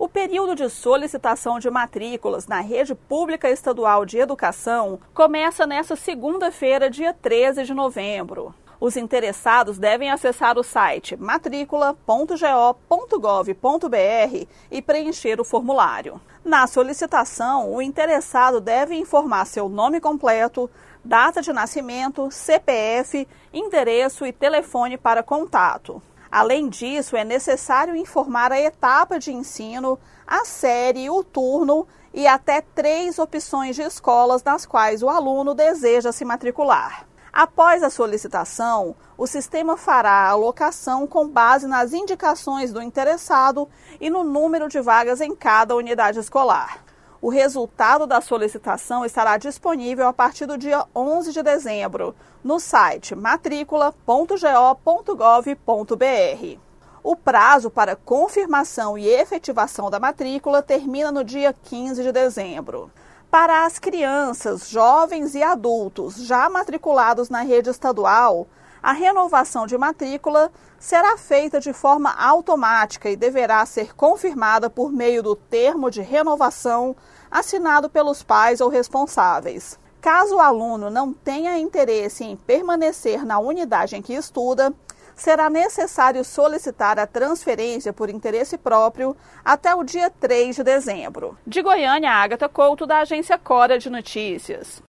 O período de solicitação de matrículas na rede pública estadual de educação começa nesta segunda-feira, dia 13 de novembro. Os interessados devem acessar o site matricula.go.gov.br e preencher o formulário. Na solicitação, o interessado deve informar seu nome completo, data de nascimento, CPF, endereço e telefone para contato. Além disso, é necessário informar a etapa de ensino, a série, o turno e até 3 opções de escolas nas quais o aluno deseja se matricular. Após a solicitação, o sistema fará a alocação com base nas indicações do interessado e no número de vagas em cada unidade escolar. O resultado da solicitação estará disponível a partir do dia 11 de dezembro no site matricula.go.gov.br. O prazo para confirmação e efetivação da matrícula termina no dia 15 de dezembro. Para as crianças, jovens e adultos já matriculados na rede estadual, a renovação de matrícula será feita de forma automática e deverá ser confirmada por meio do termo de renovação assinado pelos pais ou responsáveis. Caso o aluno não tenha interesse em permanecer na unidade em que estuda, será necessário solicitar a transferência por interesse próprio até o dia 3 de dezembro. De Goiânia, Ágata Couto, da agência Cora de Notícias.